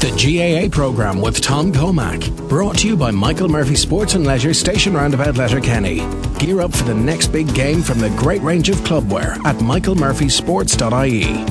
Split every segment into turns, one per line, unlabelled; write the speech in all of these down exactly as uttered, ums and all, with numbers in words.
The G A A programme with Tom Comack. Brought to you by Michael Murphy Sports and Leisure, Station Roundabout, Letterkenny. Gear up for the next big game from the great range of clubwear at michael murphy sports dot I E.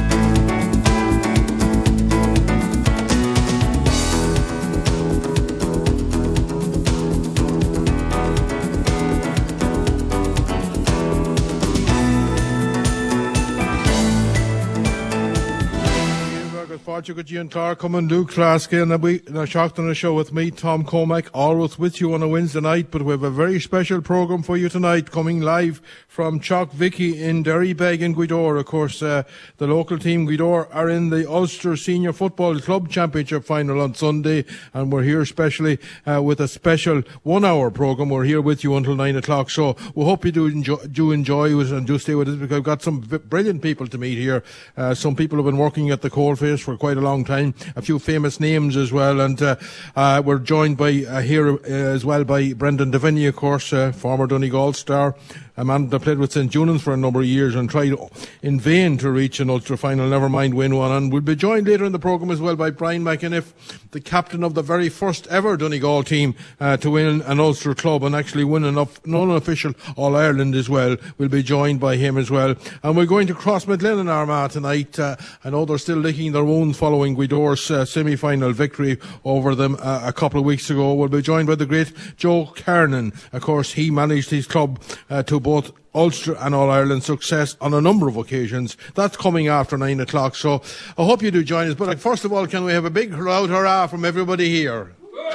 Gian Clark coming Luke Lasky and we are shocked on the show with me, Tom Comack, always with you on a Wednesday night, but we have a very special programme for you tonight, coming live from Chalk Vicky in Derrybeg in Gweedore. Of course, uh, the local team Gweedore are in the Ulster Senior Football Club Championship final on Sunday, and we're here especially uh, with a special one hour programme. We're here with you until nine o'clock, so we hope you do enjoy, do enjoy it and do stay with us, because I've got some v- brilliant people to meet here. Uh, some people have been working at the coalface for quite a long time, a few famous names as well, and uh, uh, we're joined by uh, here uh, as well by Brendan Devaney, of course, uh, former Donegal star, a man that played with Saint Junans for a number of years and tried in vain to reach an Ulster final, never mind win one. And we'll be joined later in the programme as well by Brian McAniff, the captain of the very first ever Donegal team uh, to win an Ulster club and actually win an, an unofficial All-Ireland as well. We'll be joined by him as well. And we're going to Crossmaglen in Armagh tonight. Uh, I know they're still licking their wounds following Gweedore's uh, semi-final victory over them uh, a couple of weeks ago. We'll be joined by the great Joe Kernan. Of course, he managed his club uh, to both Ulster and All-Ireland success on a number of occasions. That's coming after nine o'clock, so I hope you do join us. But like, first of all, can we have a big loud hurrah from everybody here?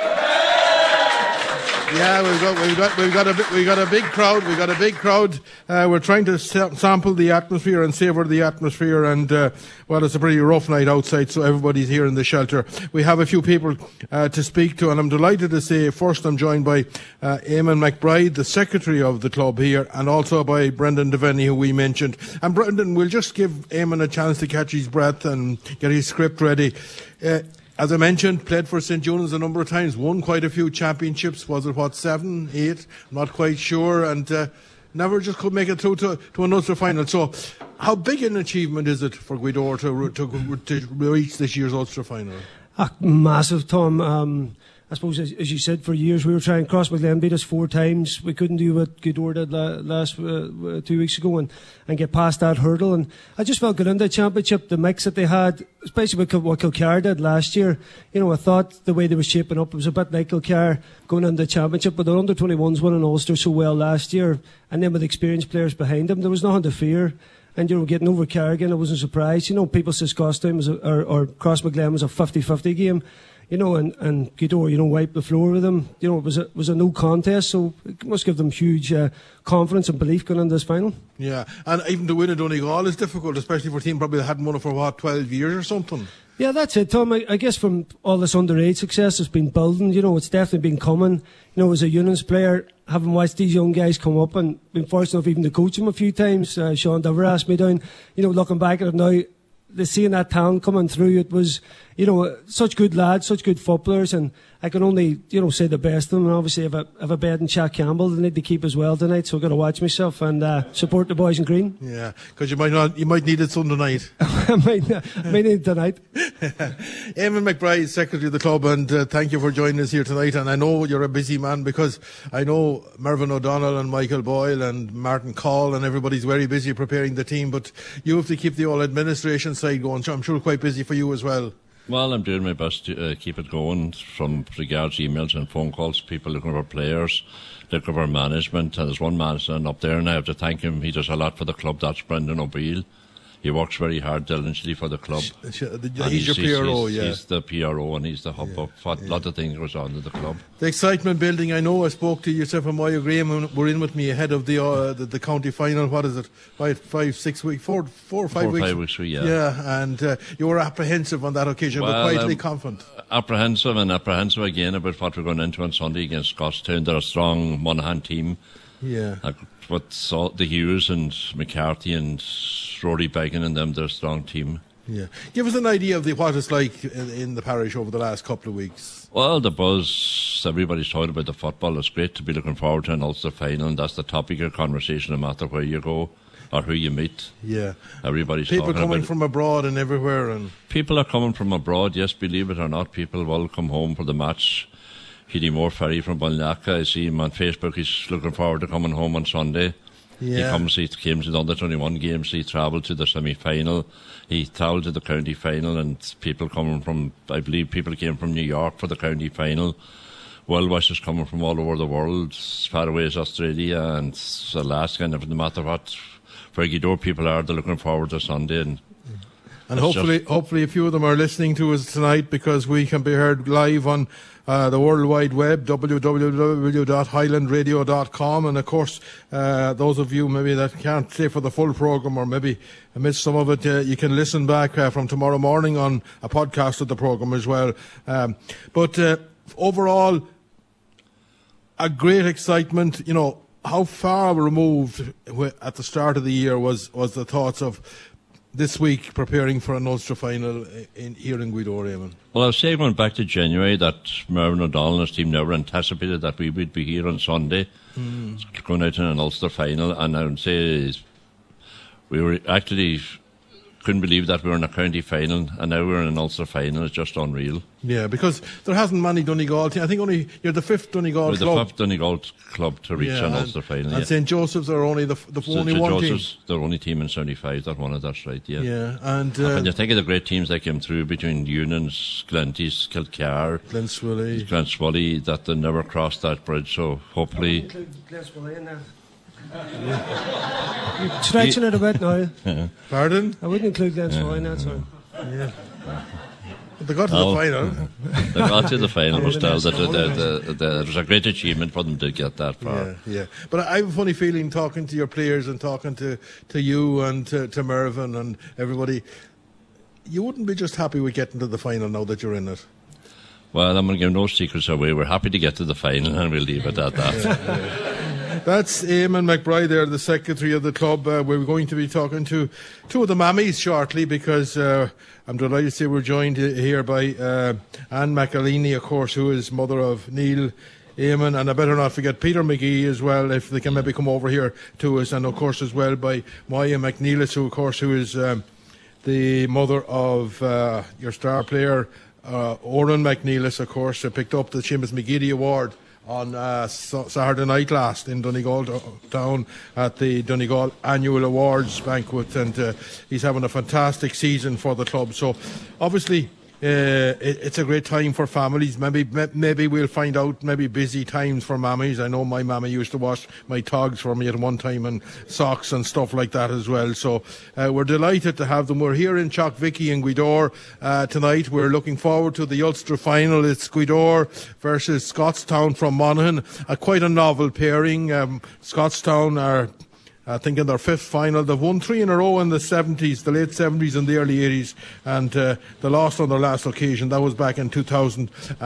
Yeah, we've got we've got we've got a we got a big crowd. We've got a big crowd. Uh, we're trying to sa- sample the atmosphere and savour the atmosphere. And uh, well, it's a pretty rough night outside, so everybody's here in the shelter. We have a few people uh, to speak to, and I'm delighted to say first I'm joined by uh, Eamon McBride, the secretary of the club here, and also by Brendan Devaney, who we mentioned. And Brendan, we'll just give Eamon a chance to catch his breath and get his script ready. Uh, As I mentioned, played for Saint Junans a number of times, won quite a few championships. Was it, what, seven, eight? I'm not quite sure. And uh, never just could make it through to, to an Ulster final. So how big an achievement is it for Gweedore to, to, to reach this year's Ulster final?
Ah, massive, Tom. Um, I suppose, as, as you said, for years we were trying. Crossmaglen beat us four times. We couldn't do what Gweedore did la- last uh, two weeks ago and, and get past that hurdle. And I just felt good in the championship, the mix that they had, especially with what Kilcar did last year. You know, I thought the way they were shaping up, it was a bit like Kilcar going into the championship, but their under twenty-ones winning Ulster so well last year, and then with experienced players behind them, there was nothing to fear. And, you know, getting over Carrigan, I wasn't surprised. You know, people say Scotstown was a, or, or Crossmaglen was a fifty-fifty game. You know, and, and Gweedore, you know, wiped the floor with them. You know, it was a, it was a no contest, so it must give them huge uh, confidence and belief going into this final.
Yeah, and even to win a Donegal is difficult, especially for a team probably that hadn't won it for, what, twelve years or something?
Yeah, that's it, Tom. I, I guess from all this underage success that's been building, you know, it's definitely been coming. You know, as a Unions player, having watched these young guys come up and been fortunate enough even to coach them a few times, uh, Sean Dover asked me down, you know, looking back at it now, the seeing that talent coming through, it was, you know, such good lads, such good footballers, and I can only, you know, say the best of them. And obviously, if I have a bet in Jack Campbell, they need to keep as well tonight, so I've got to watch myself and uh, support the boys in green.
Yeah, because you might not, you might need it Sunday night.
I might, might need it tonight.
Eamon McBride, secretary of the club, and uh, thank you for joining us here tonight. And I know you're a busy man, because I know Mervyn O'Donnell and Michael Boyle and Martin Call and everybody's very busy preparing the team, but you have to keep the whole administration side going. So I'm sure quite busy for you as well.
Well, I'm doing my best to uh, keep it going, from regards emails and phone calls, people looking for players, looking for management. And there's one man standing up there, and I have to thank him. He does a lot for the club. That's Brendan O'Beal. He works very hard, diligently for the club.
He's, he's your P R O,
he's,
yeah.
He's the P R O, and he's the hub
yeah,
of what a yeah. lot of things goes on in the club.
The excitement building, I know I spoke to yourself and Moya Graham, were in with me ahead of the uh, the, the county final. What is it? Five, five six weeks, four, four or five
four,
weeks?
Five weeks, yeah.
Yeah, and uh, you were apprehensive on that occasion,
well,
but quietly
um,
confident.
Apprehensive and apprehensive again about what we're going into on Sunday against Scotstown. They're a strong Monaghan team.
Yeah.
Uh, but so, the Hughes and McCarthy and Rory Began and them, they're a strong team.
Yeah. Give us an idea of the, what it's like in, in the parish over the last couple of weeks.
Well, the buzz, everybody's talking about the football. It's great to be looking forward to an Ulster final, and that's the topic of conversation no matter where you go. or who you meet.
Yeah.
Everybody's
people
talking
coming
about
from abroad and everywhere, and
people are coming from abroad. Yes, believe it or not, people will come home for the match. Hedy Moore Ferry from Ballinacca, I see him on Facebook. He's looking forward to coming home on Sunday.
Yeah.
He comes, he came to the under twenty-one games, he travelled to the semi-final, he travelled to the county final, and people coming from, I believe people came from New York for the county final. Well wishers coming from all over the world, as far away as Australia and Alaska, and no matter what, where Gweedore people are, they're looking forward to Sunday. And,
and hopefully, hopefully a few of them are listening to us tonight, because we can be heard live on Uh, the World Wide Web, w w w dot highland radio dot com, and of course uh, those of you maybe that can't stay for the full programme or maybe missed some of it, uh, you can listen back uh, from tomorrow morning on a podcast of the programme as well. Um, but uh, overall, a great excitement. You know, how far removed at the start of the year was, was the thoughts of this week preparing for an Ulster final in, here in Gweedore, Eamon?
Well, I was saying going back to January that Mervyn O'Donnell and his team never anticipated that we would be here on Sunday, mm. going out in an Ulster final, and I would say we were actually couldn't believe that we were in a county final, and now we're in an Ulster final. It's just unreal.
Yeah, because there hasn't many Donegal teams. I think only you're the fifth Donegal
we're
club.
the fifth Donegal club to reach
yeah,
an
and,
Ulster final.
And
yeah.
Saint Joseph's are only the, the
so
only
Saint
one
Joseph's,
team.
They're only team in seventy-five that won it, that's right, yeah.
Yeah, and, uh,
and when you think of the great teams that came through between Unions, Glenties, Kilcar,
Glenswilly,
Glenswilly, that they never crossed that bridge, so hopefully...
Glenswilly in there. Yeah. You're stretching it a bit now.
Yeah. Pardon?
I wouldn't include Glenswilly in that, sorry.
Yeah. They got to
oh,
the final.
They got to the final, but still, that it was a great achievement for them to get that far.
Yeah, yeah. But I have a funny feeling talking to your players and talking to, to you and to, to Mervyn and everybody, you wouldn't be just happy with getting to the final now that you're in it.
Well, I'm going to give no secrets away. We're happy to get to the final, and we'll leave it at that.
Yeah, yeah. That's Eamon McBride there, the secretary of the club. Uh, we're going to be talking to two of the mammies shortly, because uh, I'm delighted to say we're joined here by uh, Anne McAleeny, of course, who is mother of Neil Eamon, and I better not forget Peter McGee as well, if they can maybe come over here to us, and of course as well by Maya McNeilis, who of course who is um, the mother of uh, your star player uh, Oran McNeilis, of course, uh, picked up the Seamus McGeady Award on uh, Saturday night last in Donegal town at the Donegal Annual Awards Banquet, and uh, he's having a fantastic season for the club. So obviously Uh, it, it's a great time for families. Maybe maybe we'll find out maybe busy times for mammies. I know my mammy used to wash my togs for me at one time, and socks and stuff like that as well. So uh, we're delighted to have them. We're here in Chockvicky in Gweedore uh, tonight. We're looking forward to the Ulster final. It's Gweedore versus Scottstown from Monaghan. Uh, quite a novel pairing. Um, Scottstown are I think in their fifth final. They've won three in a row in the seventies, the late seventies and the early eighties, and uh, they lost on their last occasion. That was back in two thousand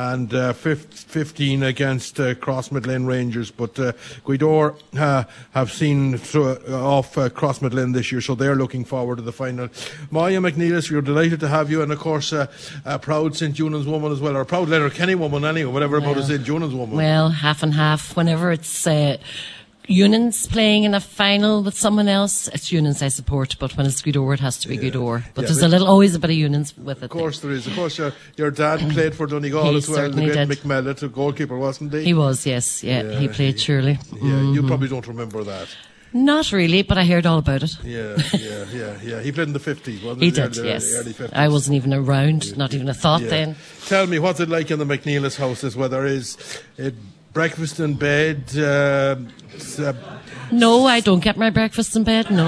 fifteen against uh, Crossmidlane Rangers. But uh, Gweedore uh, have seen through, uh, off uh, Crossmidlane this year, so they're looking forward to the final. Maya McNeilis, we're delighted to have you, and of course uh, a proud Saint Junan's woman as well, or a proud Letterkenny woman anyway, whatever well, about a Saint Junan's woman.
Well, half and half. Whenever it's Uh, Unions playing in a final with someone else, it's Unions I support, but when it's Gweedore, it has to be yeah. Gweedore. But yeah, there's a little, always a bit of Unions with it.
Of course there is. Of course your, your dad played for Donegal
he
as well, the great
did.
Mick Mellett, a goalkeeper, wasn't he?
He was, yes. Yeah, yeah he played,
he,
surely.
Yeah,
mm-hmm.
You probably don't remember that.
Not really, but I heard all about it.
Yeah, yeah, yeah, yeah. He played in the fifties, wasn't
he?
He
did,
early,
yes.
Early fifties.
I wasn't even around,
yeah.
not even a thought
yeah.
then.
Tell me, what's it like in the McNeilis houses, where there is uh, breakfast in bed? Uh, uh,
no, I don't get my breakfast in bed, no.
Uh,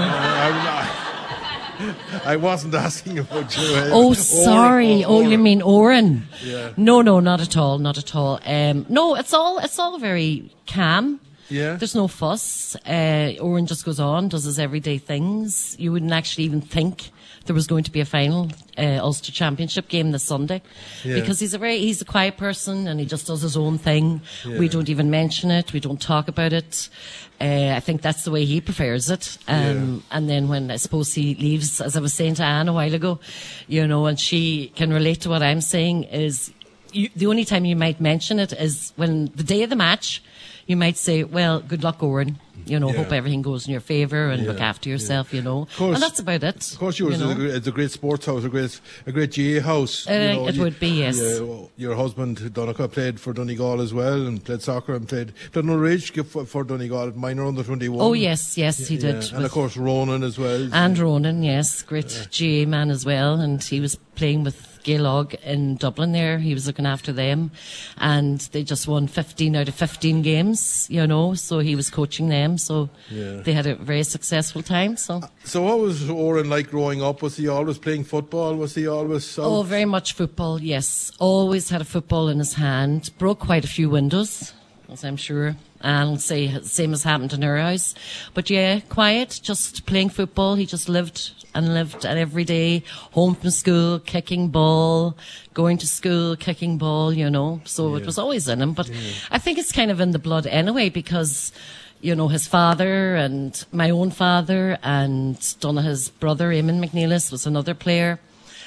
I, I wasn't asking about you. Uh,
oh, sorry.
Oran, oh,
oh, you mean Oran?
Yeah.
No, no, not at all, not at all. Um, no, it's all, it's all very calm.
Yeah.
There's no fuss. Uh, Oran just goes on, does his everyday things. You wouldn't actually even think there was going to be a final uh, Ulster Championship game this Sunday, yeah. because he's a very he's a quiet person and he just does his own thing. Yeah. We don't even mention it. We don't talk about it. Uh, I think that's the way he prefers it. Um, yeah. And then when I suppose he leaves, as I was saying to Anne a while ago, you know, and she can relate to what I'm saying, is you, the only time you might mention it is when the day of the match, you might say, well, good luck, Owen. You know,
yeah.
hope everything goes in your favour and
yeah.
look after yourself,
yeah.
you know.
Course,
and that's about it.
Of course, yours
you know.
is a great, it's a great sports house, a great, a great G A house.
Uh,
you know,
it
you,
would be, yes.
You, your husband, Donegal, played for Donegal as well and played soccer and played Donald Ridge for, for Donegal, minor under twenty-one.
Oh, yes, yes, he
yeah,
did.
yeah. And, of course, Ronan as well.
And Ronan, yes, great yeah. G A man as well. And he was playing with Gaylog in Dublin there. He was looking after them. And they just won fifteen out of fifteen games, you know, so he was coaching them. So yeah. they had a very successful time. So
So what was Oren like growing up? Was he always playing football? Was he always... Out?
Oh, very much football, yes. Always had a football in his hand. Broke quite a few windows, as I'm sure. And say same as happened in our house. But yeah, quiet, just playing football. He just lived and lived and every day, home from school, kicking ball, going to school, kicking ball, you know. So yeah. it was always in him. But yeah. I think it's kind of in the blood anyway, because, you know, his father and my own father and Donaghy's brother, Eamon McNeilis, was another player.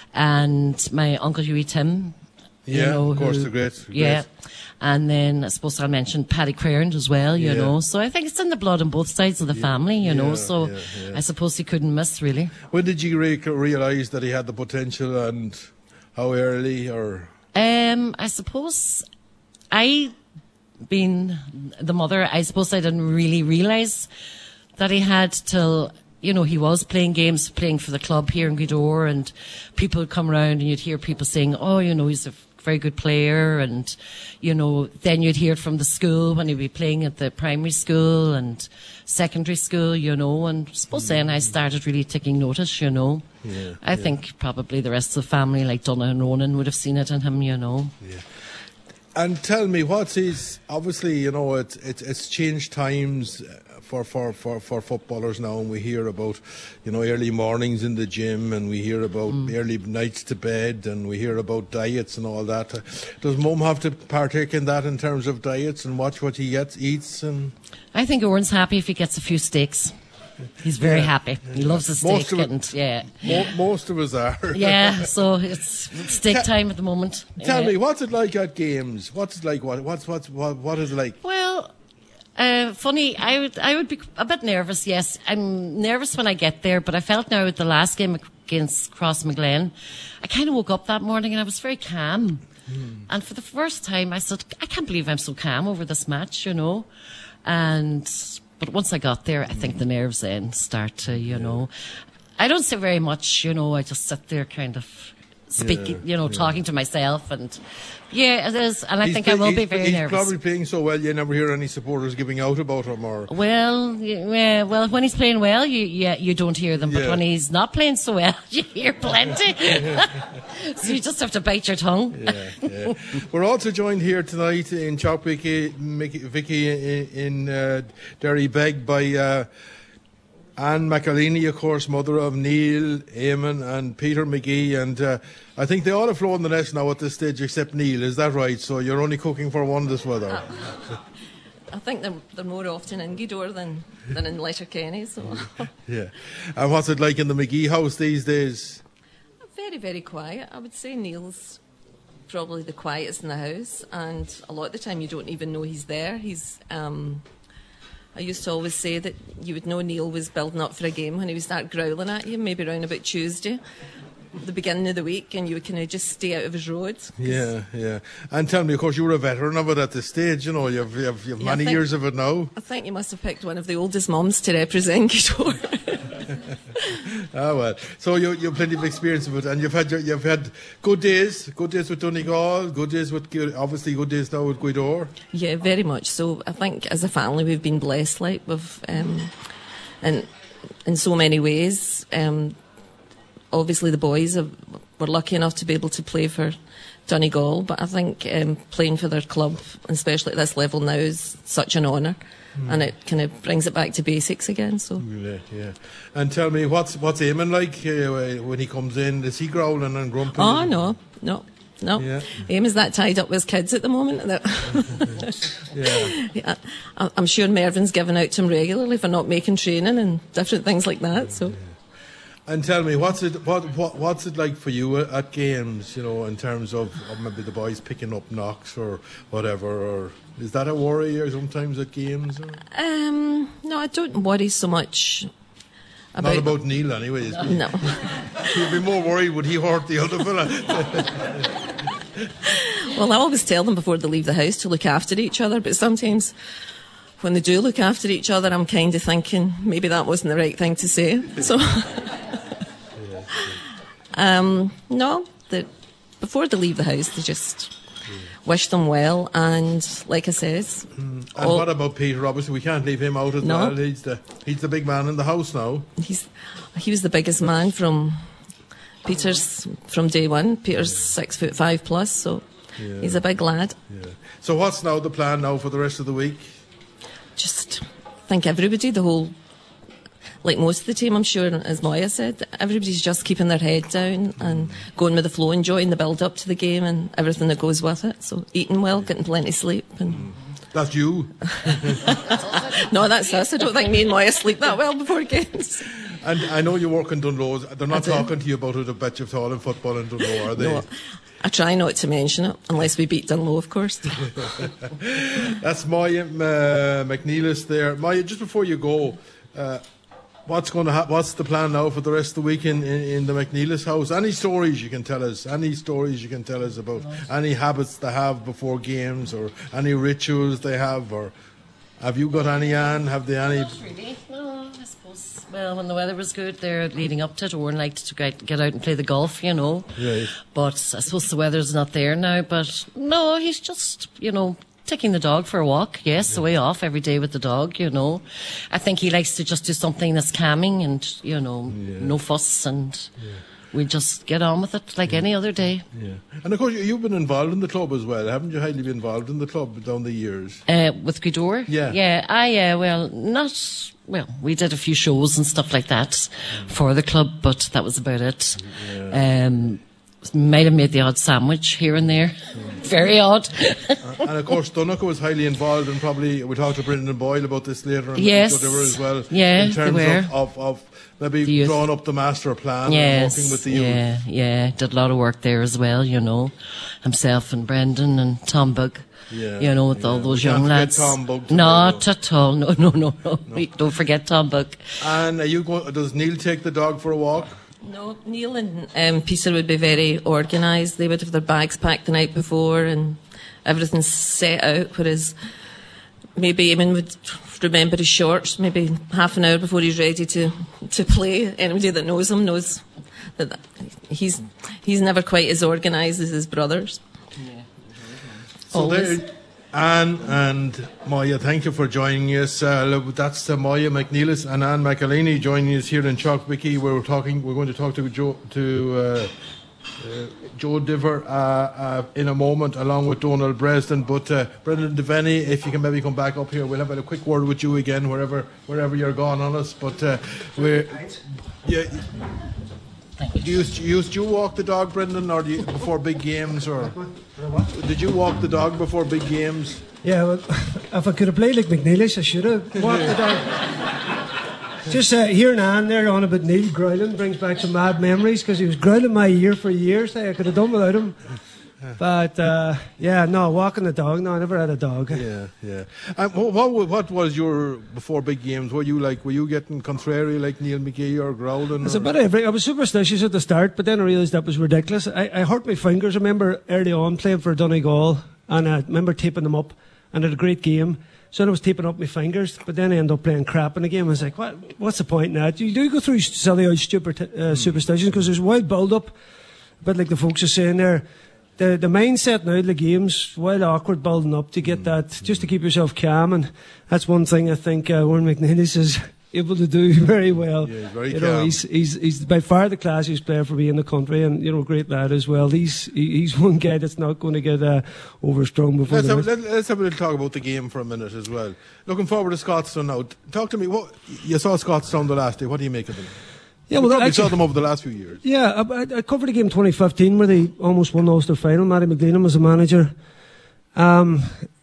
And my uncle Hughie Tim.
Yeah,
you know,
of course,
who,
the great.
Yeah.
Great.
And then I suppose I'll mention Paddy Crerand as well, you yeah. know. So I think it's in the blood on both sides of the yeah. family, you yeah, know. So yeah, yeah. I suppose he couldn't miss, really.
When did you re- realise that he had the potential, and how early? Or
um, I suppose I, being the mother, I suppose I didn't really realise that he had till... You know, he was playing games, playing for the club here in Gweedore, and people would come around and you'd hear people saying, oh, you know, he's a very good player, and, you know, then you'd hear it from the school when he'd be playing at the primary school and secondary school, you know, and I suppose mm-hmm. then I started really taking notice, you know. Yeah, I yeah. think probably the rest of the family, like Donna and Ronan, would have seen it in him, you know.
Yeah. And tell me, what's his, obviously, you know, it, it, it's changed times for, for, for, for footballers now, and we hear about, you know, early mornings in the gym, and we hear about mm. early nights to bed, and we hear about diets and all that. Does Mum have to partake in that in terms of diets and watch what he gets, eats? And
I think Owen's happy if he gets a few steaks. He's very yeah. happy. He loves a steak.
Most of,
and,
it,
yeah.
mo- most of us are.
Yeah, so it's steak Ta- time at the moment.
Tell
yeah.
me, what's it like at games? What's it like? What, what's, what's, what, what is it like?
Well, uh, funny, I would I would be a bit nervous, yes. I'm nervous when I get there, but I felt now at the last game against Crossmaglen, I kind of woke up that morning and I was very calm. Mm. And for the first time, I said, I can't believe I'm so calm over this match, you know. And... But once I got there, I think the nerves then start to, you yeah. know. I don't say very much, you know. I just sit there kind of speaking, yeah, you know, yeah. talking to myself. And, yeah, it is. And I
he's
think
play,
I will be
he's,
very
he's
nervous.
He's probably playing so well, you never hear any supporters giving out about him. Or
Well, yeah, well, when he's playing well, you yeah, you don't hear them. But
yeah.
when he's not playing so well, you hear plenty. So you just have to bite your tongue.
Yeah, yeah. We're also joined here tonight in Chalk Vicky, Vicky in, in uh, Derrybeg by uh, Anne McAleeney, of course, mother of Neil, Eamon and Peter McGee. And uh, I think they all have flown the nest now at this stage except Neil. Is that right? So you're only cooking for one this weather.
Uh, I think they're, they're more often in Gweedore than, than in Letterkenny. So.
Yeah. And what's it like in the McGee house these days?
Very, very quiet. I would say Neil's probably the quietest in the house, and a lot of the time you don't even know he's there. He's. Um, I used to always say that you would know Neil was building up for a game when he would start growling at you, maybe around about Tuesday, the beginning of the week, and you would kind of just stay out of his road.
Yeah, yeah. And tell me, of course, you were a veteran of it at this stage, you know, you have, you have, you have
yeah,
many
think,
years of it now.
I think you must have picked one of the oldest mums to represent Gweedore.
Ah, well. So you you have plenty of experience of it, and you've had your, you've had good days, good days with Donegal, good days with, obviously good days now with Gweedore.
Yeah, very much so. I think as a family we've been blessed, like, with, um, in, in so many ways. Um, obviously the boys have, were lucky enough to be able to play for Donegal, but I think um, playing for their club, especially at this level now, is such an honour. Mm. And it kind of brings it back to basics again. So
yeah, yeah. And tell me, what's what's Eamon like uh, when he comes in? Is he growling and grumpy?
Oh no, no, no.
Yeah.
Eamon's that tied up with his kids at the moment.
yeah.
yeah. I'm sure Mervyn's giving out to him regularly for not making training and different things like that. So.
And tell me, what's it what, what what's it like for you at games? You know, in terms of, of maybe the boys picking up knocks or whatever, or is that a worry or sometimes at games? Or?
Um, no, I don't worry so much. About
Not about Neil, anyway. Is
no.
You'd be more worried would he hurt the other fella.
Well, I always tell them before they leave the house to look after each other, but sometimes when they do look after each other, I'm kind of thinking maybe that wasn't the right thing to say. So, um, no, the, before they leave the house, they just wish them well, and like I says,
mm. and what about Peter? Obviously, we can't leave him out as
no.
well. He's the he's the big man in the house now.
He's he was the biggest man from Peter's from day one. Peter's six foot five plus, so yeah. he's a big lad.
Yeah. So what's now the plan now for the rest of the week?
Just think everybody, the whole. Like most of the team, I'm sure, as Moya said, everybody's just keeping their head down and going with the flow, enjoying the build-up to the game and everything that goes with it. So eating well, getting plenty of sleep. And
that's you.
No, that's us. I don't think me and Moya sleep that well before games.
And I know you work in Dunloe. They're not talking to you about it a bit at all in football in Dunloe, are they?
No, I try not to mention it, unless we beat Dunloe, of course.
That's Moya uh, McNeilis there. Moya, just before you go... Uh, What's going to ha- What's the plan now for the rest of the week in, in, in the McNeilis house? Any stories you can tell us? Any stories you can tell us about? Any habits they have before games, or any rituals they have, or have you got any? Anne, have they any?
Not really. No, I suppose. Well, when the weather was good, there leading up to it, Owen liked to get, get out and play the golf, you know.
Right.
But I suppose the weather's not there now. But no, he's just, you know. Taking the dog for a walk, yes, yeah. Away off every day with the dog, you know. I think he likes to just do something that's calming and, you know, yeah. no fuss, and yeah. we just get on with it like yeah. any other day.
Yeah. And of course, you've been involved in the club as well, haven't you, Hayley, been involved in the club down the years?
Uh, with Gweedore?
Yeah.
Yeah, I, uh, well, not... Well, we did a few shows and stuff like that mm. for the club, but that was about it. Yeah. Um... Might have made the odd sandwich here and there. Mm. Very odd.
And of course, Donegal was highly involved, and probably we talked to Brendan Boyle about this later.
Yes.
And whatever as well.
Yeah,
in terms
they were.
Of, of, of maybe drawing up the master plan
yes.
and working with the youth.
Yeah, yeah. Did a lot of work there as well, you know. Himself and Brendan and Tom Bug.
Yeah,
you know, with
yeah.
all those
you
young lads.
Tom Bug
Not at all. No, no, no, no. no. Don't forget Tom Bug.
And are you go- does Neil take the dog for a walk?
No, Neil and um, Peter would be very organised. They would have their bags packed the night before and everything set out, whereas maybe Eamon would remember his shorts maybe half an hour before he's ready to, to play. Anybody that knows him knows that he's he's never quite as organised as his brothers.
Yeah.
So there, Anne and Moya, thank you for joining us. Uh, that's uh, Moya McNeilis and Anne McElhaney joining us here in Chalkvicky. We're talking. We're going to talk to Joe to uh, uh, Joe Diver uh, uh, in a moment, along with Donald Bresden. But uh, Brendan Devaney, if you can maybe come back up here, we'll have a quick word with you again wherever wherever you're gone on us. But uh, we're yeah. Do you, do you, do you walk the dog, Brendan, or do you, before big games, or did you walk the dog before big games?
Yeah, well, if I could have played like McNeilis, I should have walked the dog. Just uh, hearing Anne there on about Neil growling brings back some mad memories, because he was growling my ear for years. I could have done without him. But uh, yeah, no, walking the dog. No, I never had a dog.
Yeah, yeah. Um, what, what what was your before big games? Were you like? Were you getting contrary like Neil McGee or growling?
It's a bit of every. I was superstitious at the start, but then I realised that was ridiculous. I, I hurt my fingers. I remember early on playing for Donegal, and I remember taping them up, and I had a great game. So I was taping up my fingers, but then I ended up playing crap in the game. I was like, what? What's the point in that? You do go through silly old stupid uh, superstitions, because there's a wild build-up, a bit like the folks are saying there. The, the mindset now of the game's well awkward building up to get mm. that, just to keep yourself calm, and that's one thing I think uh, Warren McNeilis is able to do very well.
Yeah, he's very
you
calm.
know, he's, he's, he's by far the classiest player for me in the country, and, you know, great lad as well. He's, he's one guy that's not going to get uh, overstrung before
let's
the
have, let, let's have a little talk about the game for a minute as well. Looking forward to Scottstown now. Talk to me, what you saw Scottstown the last day, what do you make of them? Yeah, well, you probably actually saw them over the last few years.
Yeah, I, I covered the game twenty fifteen where they almost won the Ulster final. Matty McGleenan was the manager. Um,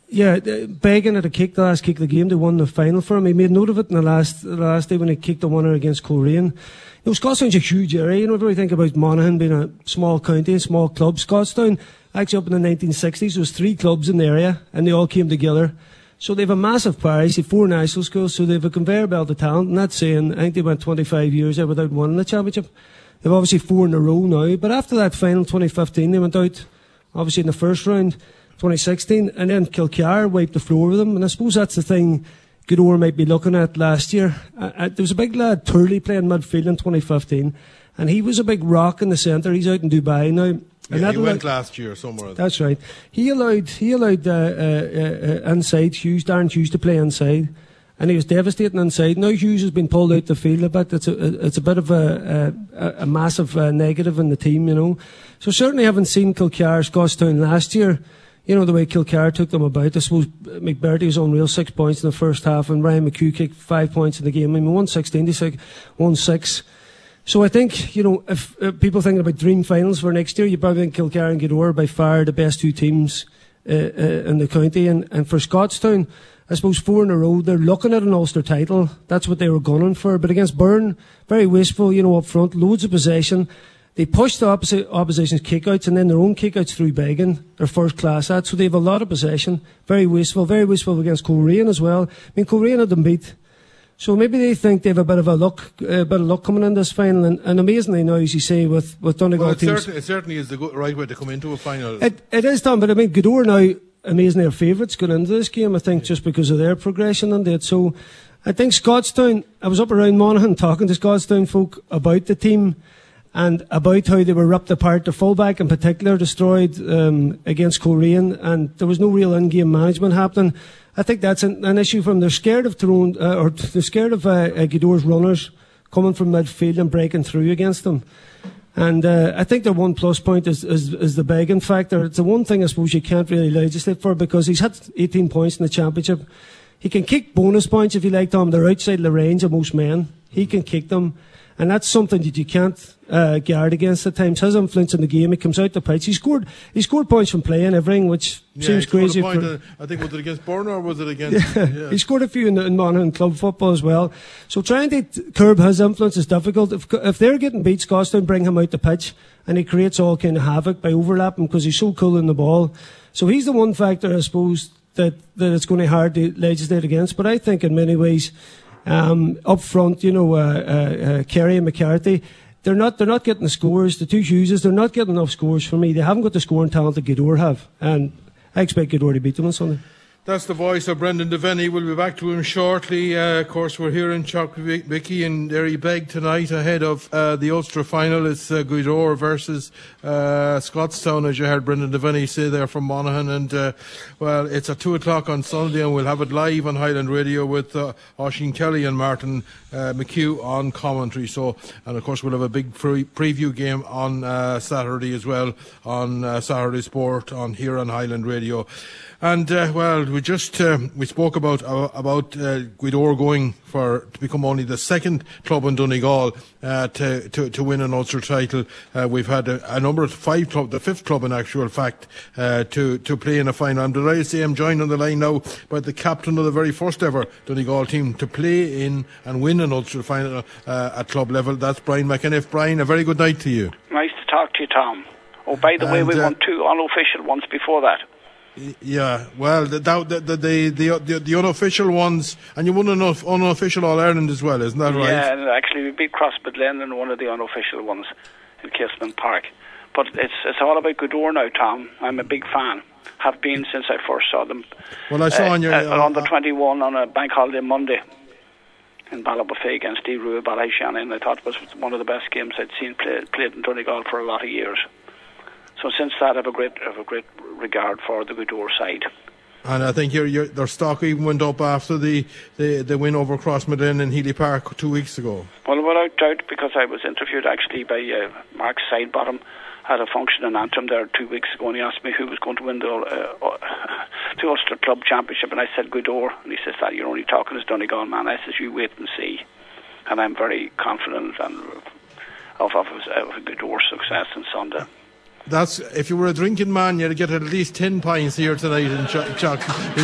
Yeah, Began had a kick, the last kick of the game. They won the final for him. He made note of it in the last the last day when he kicked the winner against Coleraine. You know, Scottstown's a huge area. You know, if you think about Monaghan being a small county, a small club, Scottstown, actually up in the nineteen sixties, there was three clubs in the area, and they all came together. So they have a massive parish, they have four national schools, so they have a conveyor belt of talent. And that's saying, I think they went twenty-five years there without winning the championship. They've obviously four in a row now. But after that final, twenty fifteen, they went out, obviously in the first round, twenty sixteen, and then Kilcar wiped the floor with them. And I suppose that's the thing Goodore might be looking at last year. Uh, uh, there was a big lad, Turley, playing midfield in twenty fifteen, and he was a big rock in the centre. He's out in Dubai now.
And
yeah,
he went last year somewhere.
That's right. He allowed he allowed uh, uh, uh, inside Hughes, Darren Hughes, to play inside, and he was devastating inside. Now Hughes has been pulled out the field a bit. It's a it's a bit of a a, a massive uh, negative in the team, you know. So certainly haven't seen Kilcar, Scottstown last year. You know, the way Kilcar took them about. I suppose McBurdy was on real six points in the first half, and Ryan McHugh kicked five points in the game. I mean, one sixteen, they said one six. So I think, you know, if uh, people thinking about dream finals for next year, you probably think Kilcar and Goodore by far the best two teams uh, uh, in the county. And, and for Scottstown, I suppose four in a row, they're looking at an Ulster title. That's what they were gunning for. But against Byrne, very wasteful, you know, up front, loads of possession. They pushed the opposite, opposition's kickouts and then their own kickouts through Began. They're first class at. So they have a lot of possession. Very wasteful. Very wasteful against Coleraine as well. I mean, Coleraine had them beat. So maybe they think they have a bit of a luck, a bit of luck coming in this final, and, and amazingly now, as you say, with with Donegal
well, it
teams.
Certainly, it certainly is the good, right way to come into a final.
It it is, Tom, but I mean, Goodore now amazingly are favourites going into this game. I think just because of their progression and it. So I think Scottstown. I was up around Monaghan talking to Scottstown folk about the team and about how they were ripped apart. The fullback in particular destroyed um, against Coleraine, and there was no real in-game management happening. I think that's an, an issue from they're scared of Tyrone, uh, or they're scared of uh, uh, Goodore's runners coming from midfield and breaking through against them. And uh, I think their one plus point is, is, is the Began factor. It's the one thing I suppose you can't really legislate for because he's had eighteen points in the championship. He can kick bonus points if you like, Tom. They're outside the range of most men. He can kick them. And that's something that you can't uh, guard against at times. His influence in the game, he comes out the pitch. He scored he scored points from playing everything, which
yeah,
seems crazy.
Point,
for,
uh, I think, was it against Byrne or was it against...
Yeah,
yeah.
He scored a few in, in Monaghan club football as well. So trying to t- curb his influence is difficult. If, if they're getting beat, Scottstown bring him out the pitch, and he creates all kind of havoc by overlapping because he's so cool in the ball. So he's the one factor, I suppose, that, that it's going to be hard to legislate against. But I think in many ways... Um, up front, you know, uh, uh, uh, Kerry and McCarthy, they're not they're not getting the scores. The two Hugheses, they're not getting enough scores for me. They haven't got the scoring talent that Goodore have, and I expect Goodore to beat them on Sunday.
That's the voice of Brendan Devaney. We'll be back to him shortly. Uh, of course, we're here in Chockvicky and Derrybeg tonight ahead of uh, the Ulster final. It's uh, Goodore versus uh, Scottstown, as you heard Brendan Devaney say there from Monaghan. And, uh, well, it's at two o'clock on Sunday, and we'll have it live on Highland Radio with uh, Oisin Kelly and Martin uh, McHugh on commentary. So, and, of course, we'll have a big pre- preview game on uh, Saturday as well, on uh, Saturday Sport on here on Highland Radio. And uh, well, we just uh, we spoke about uh, about uh, Goodore going for to become only the second club in Donegal uh, to, to to win an Ulster title. Uh, we've had a, a number of five club, the fifth club in actual fact, uh, to to play in a final. I'm delighted to say I'm joined on the line now by the captain of the very first ever Donegal team to play in and win an Ulster final uh, at club level. That's Brian McAniff. Brian, a very good night to you.
Nice to talk to you, Tom. Oh, by the and, way, we uh, won two unofficial ones before that.
Yeah, well, the the the the, the, the, the unofficial ones, and you won an unofficial All Ireland as well, isn't that right?
Yeah, and actually we beat Crossmaglen in one of the unofficial ones in Casement Park. But it's it's all about Goodore now, Tom. I'm a big fan. Have been since I first saw them.
Well, I saw
uh,
on your
uh, on the twenty-one on a bank holiday Monday in Ballabafay against Deerua Ballyshana, and I thought it was one of the best games I'd seen played played in Donegal for a lot of years. So since that, I have a great, I have a great regard for the Goodore side.
And I think your, your, their stock even went up after the, the, the win over Crossmaglen in Healy Park two weeks ago.
Well, without doubt, because I was interviewed actually by uh, Mark Sidebottom, had a function in Antrim there two weeks ago, and he asked me who was going to win the, uh, the Ulster Club Championship, and I said Goodore, and he says that you're only talking as Donegal man. I says you wait and see, and I'm very confident and of, of, of Goodore's success on Sunday.
That's if you were a drinking man, you'd get at least ten pints here tonight in Chuck. Chuck.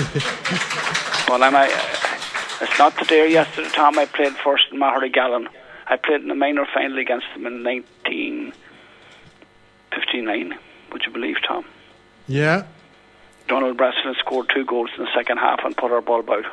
Well, I'm. I, it's not today or yesterday, Tom. I played first in Mahary-Gallen. I played in the minor final against them in nineteen fifty-nine. Would you believe, Tom?
Yeah.
Donald Breslin scored two goals in the second half and put our ball about.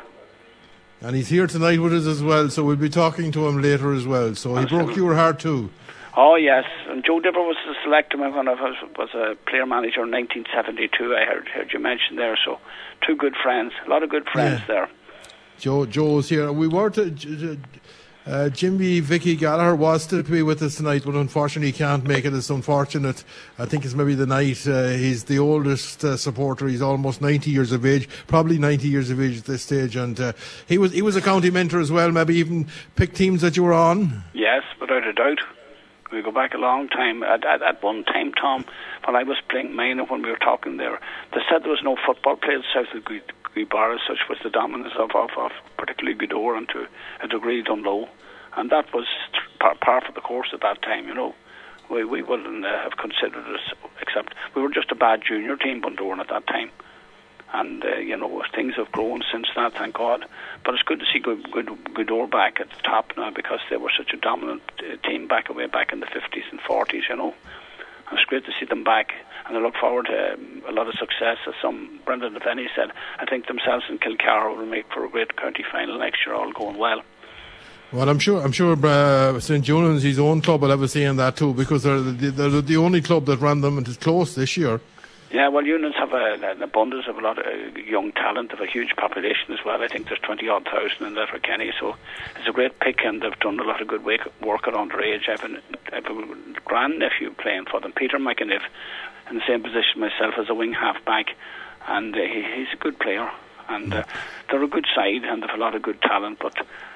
And he's here tonight with us as well, so we'll be talking to him later as well. So he broke your heart too.
Oh yes, and Joe Dibber was the selector when I was, was a player manager in nineteen seventy-two. I heard, heard you mention there. So two good friends, a lot of good friends yeah. there.
Joe, Joe's here. We were to. Uh, Jimmy Vicky Gallagher was to be with us tonight, but unfortunately he can't make it. It's unfortunate. I think it's maybe the night. Uh, he's the oldest uh, supporter. He's almost ninety years of age, probably ninety years of age at this stage. And uh, he was he was a county mentor as well. Maybe even picked teams that you were on.
Yes, without a doubt. We go back a long time. At, at, at one time, Tom, when I was playing minor, when we were talking there, they said there was no football played south of Guibara, such was the dominance of, of, of particularly Gweedore and to a degree Dunlow. And that was par, par for the course at that time, you know. We we wouldn't uh, have considered it, except we were just a bad junior team, Bundoran, at that time. And, uh, you know, things have grown since that, thank God. But it's good to see Gweedore back at the top now because they were such a dominant uh, team back away back in the fifties and forties, you know. And it's great to see them back. And I look forward to um, a lot of success. As some Brendan Devaney said, I think themselves and Kilcara will make for a great county final next year, all going well.
Well, I'm sure. I'm sure uh, Saint Junan's, his own club, will have a say in that too, because they're the, they're the only club that ran them and is close this year.
Yeah, well, Unions have a, an abundance of a lot of uh, young talent, of a huge population as well. I think there's twenty odd thousand in Letterkenny, so it's a great pick, and they've done a lot of good work, work at underage. I have, an, I have a grandnephew playing for them, Peter McAniff, in the same position myself as a wing half back, and uh, he, he's a good player, and uh, they're a good side, and they've a lot of good talent, but.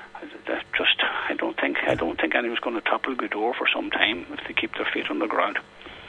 Just, I don't think, I don't think anyone's going to topple Gweedore for some time if they keep their feet on the ground.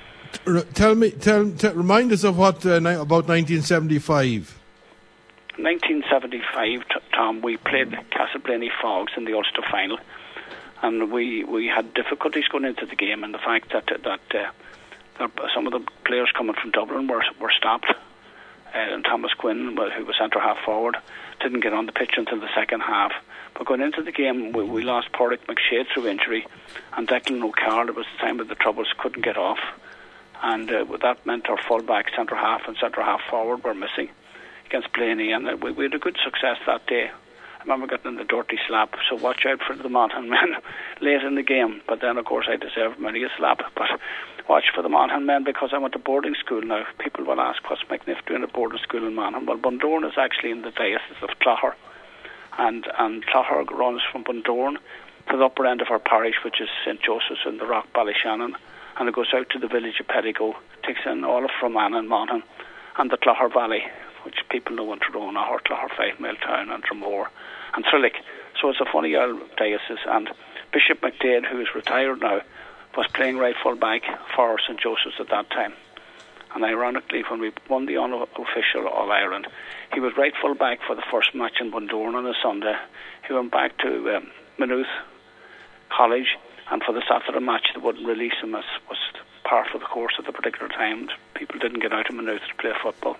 Tell me, tell, tell remind us of what uh, about nineteen seventy-five.
nineteen seventy-five, Tom. We played Castleblaney Fogs in the Ulster final, and we we had difficulties going into the game, and the fact that that uh, some of the players coming from Dublin were were stopped. Uh, and Thomas Quinn, who was centre half forward, didn't get on the pitch until the second half. But going into the game, we, we lost Porrick McShade through injury, and Declan O'Carroll, it was the time of the troubles, couldn't get off. And uh, that meant our full-back, centre half and centre half forward were missing against Blaney, and uh, we, we had a good success that day. I remember getting in the dirty slap, so watch out for the Monaghan men late in the game. But then, of course, I deserved many a slap. But watch for the Monaghan men, because I went to boarding school now. People will ask, what's McNiff doing at boarding school in Monaghan? Well, Bundoran is actually in the diocese of Clogher. And, and Clogher runs from Bundoran to the upper end of our parish, which is Saint Joseph's in the Rock Ballyshannon. And it goes out to the village of Pettigo, takes in all of Fermanagh and Monaghan, and the Clogher Valley, which people know in Tyrone, or Clogher Five Mile Town, and Dromore, and Trillick. So it's a funny old diocese. And Bishop McDade, who is retired now, was playing right full back for Saint Joseph's at that time. And ironically, when we won the unofficial All-Ireland, he was right full back for the first match in Bundoran on a Sunday. He went back to um, Maynooth College, and for the Saturday match they wouldn't release him, as was part of the course at the particular time. People didn't get out of Maynooth to play football.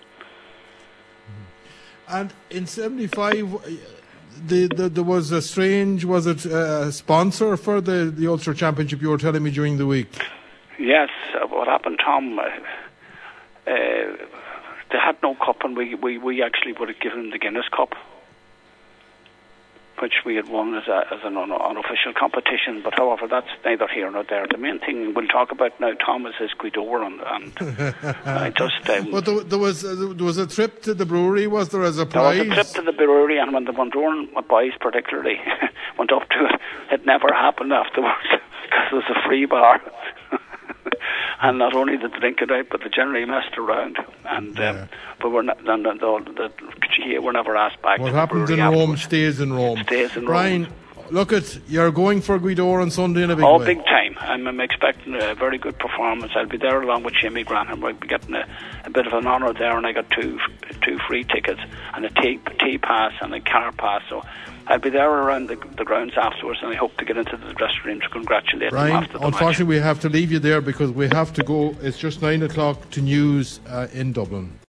And in seventy-five, the, the, there was a strange, was it a sponsor for the, the Ulster Championship, you were telling me during the week?
Yes, uh, what happened, Tom, uh, uh, they had no cup, and we, we, we actually would have given them the Guinness Cup, which we had won as, a, as an un- unofficial competition. But however, that's neither here nor there. The main thing we'll talk about now, Thomas, is Gweedore, and, and I just... Um,
but there, there was uh, there was a trip to the brewery, was there, as a prize?
There was a trip to the brewery, and when the Bundoran boys particularly went up to it, it never happened afterwards, because it was a free bar. And not only did they drink it out, but they generally messed around. And um, yeah. But we're not, and the, the, the, we're never asked back.
What
to
happens in
afterwards.
Rome stays in Rome.
It stays in
Brian,
Rome.
Look at, you're going for Gweedore on Sunday in a big
oh,
way.
Oh, big time. I'm, I'm expecting a very good performance. I'll be there along with Jimmy Granham. We'll be getting a, a bit of an honour there, and I got two two free tickets and a tea, tea pass and a car pass. So I'll be there around the, the grounds afterwards, and I hope to get into the dressing room to congratulate
Ryan,
them after the
unfortunately,
match.
we have to leave you there because we have to go. It's just nine o'clock to news uh, in Dublin.